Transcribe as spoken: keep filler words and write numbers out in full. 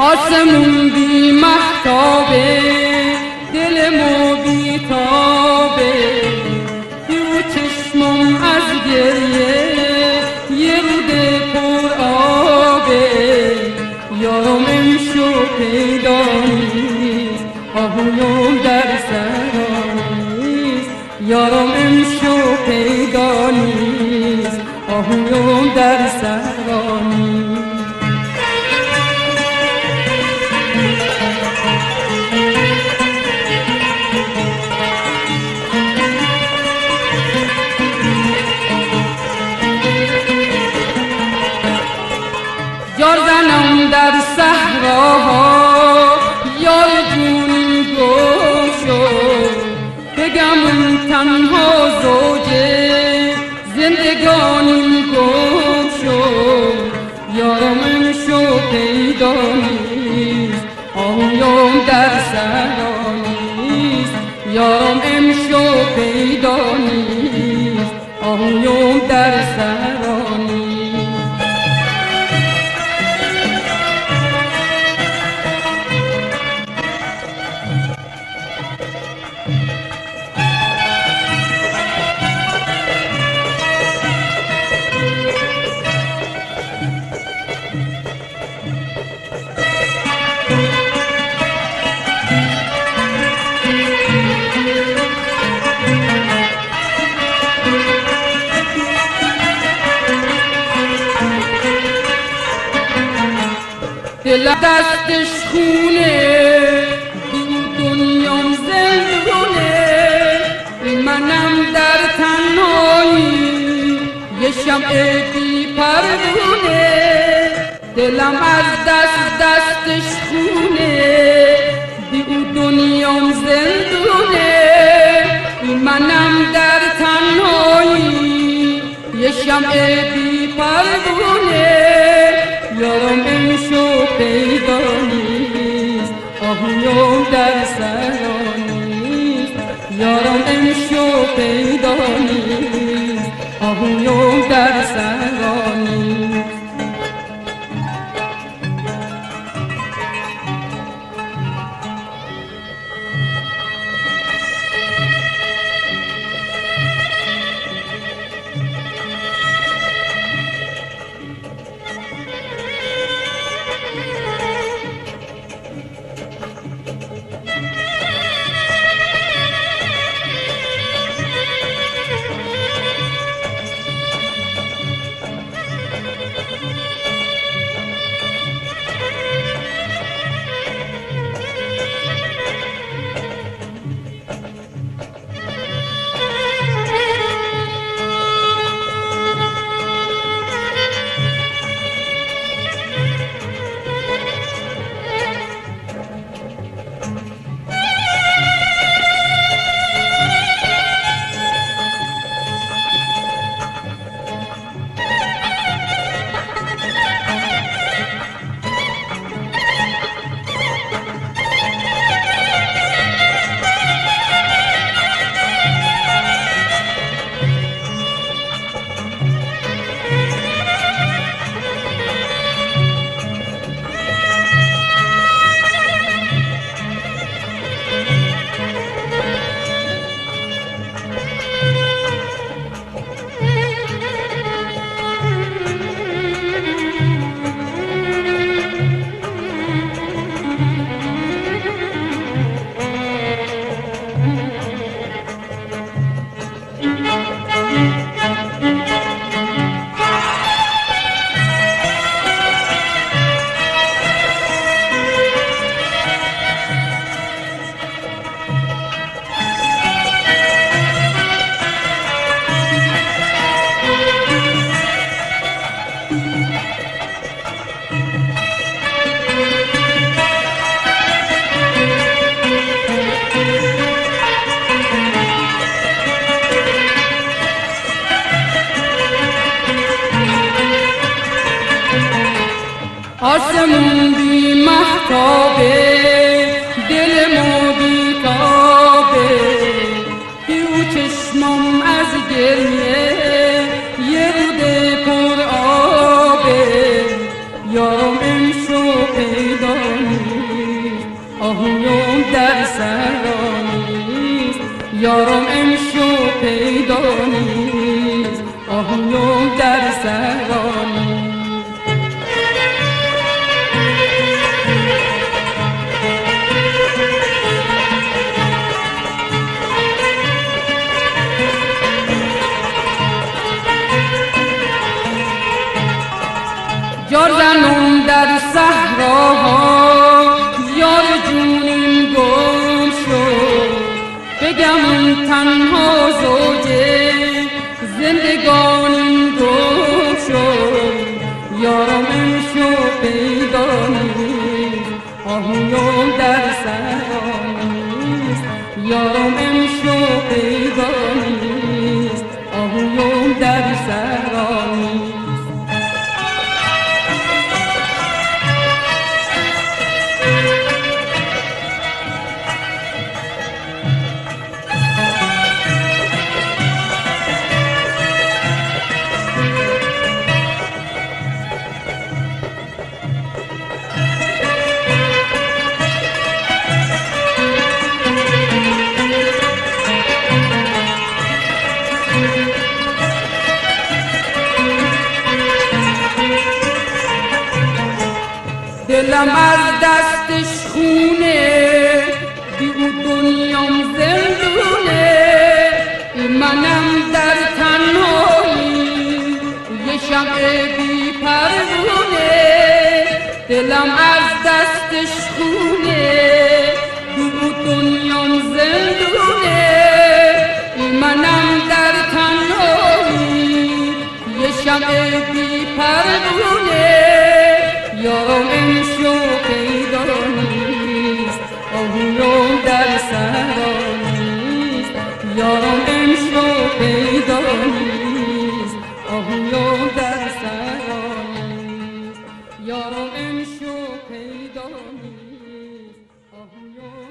آسمون بی مهتابه، دلمو بی تابه، تو چشمم از گریه یه رود پر آبه. یارم امشو پیدا نیست، آهویم در سرا نیست. یارم امشو پیدا نیست، آهویم در سرا نیست. یار زنم در صحراها، یار جونی گم شد، بگم اون تنها زوجه زندگانی گم شد. یارم امشو پیدا نیست، آهویم در صحرا نیست. یارم امشو پیدا نیست، آهویم در صحرا نیست. دل دستش خونه، دو دنیام زندونه، منم در تنهایی یه شمع بی پروونه. دلم از دست دستش خونه، دو دنیام زندونه، منم در تنهایی یه شمع بی پروونه. یارم امشو پیدا نیست، آهویم در سرا نیست. یارم امشو پیدا نیست، آهویم در سرا نیست. آسمون بی مهتابه، دلمو بی تابه، تو چشمم از گریه یه رود پر آبه. یارم امشو پیدا سرا نیست، یارم امشو پیدا نیست، آهویم در سرا نیست. یار زنم در صحراها، یار جونیم گم شد، بگم تنها زوجه زندگانیم گم شد، یارم امشو پیدا نیست، آهویم در صحرا نیست، یارم امشو پیدا نیست، آهویم در صحرا نیست. دلم از دستش خونه، بی او دنیام زندونه، منم در تنهایی یه شمع بی پروونه. دلم از دستش خونه، بی او دنیام زندونه، منم در تنهایی یه شمع بی پروونه. یارم امشو پیدا نیست، آهویم در صحرا نیست، یارم امشو پیدا نیست، آهویم در صحرا نیست، یارم امشو پیدا نیست، آهویم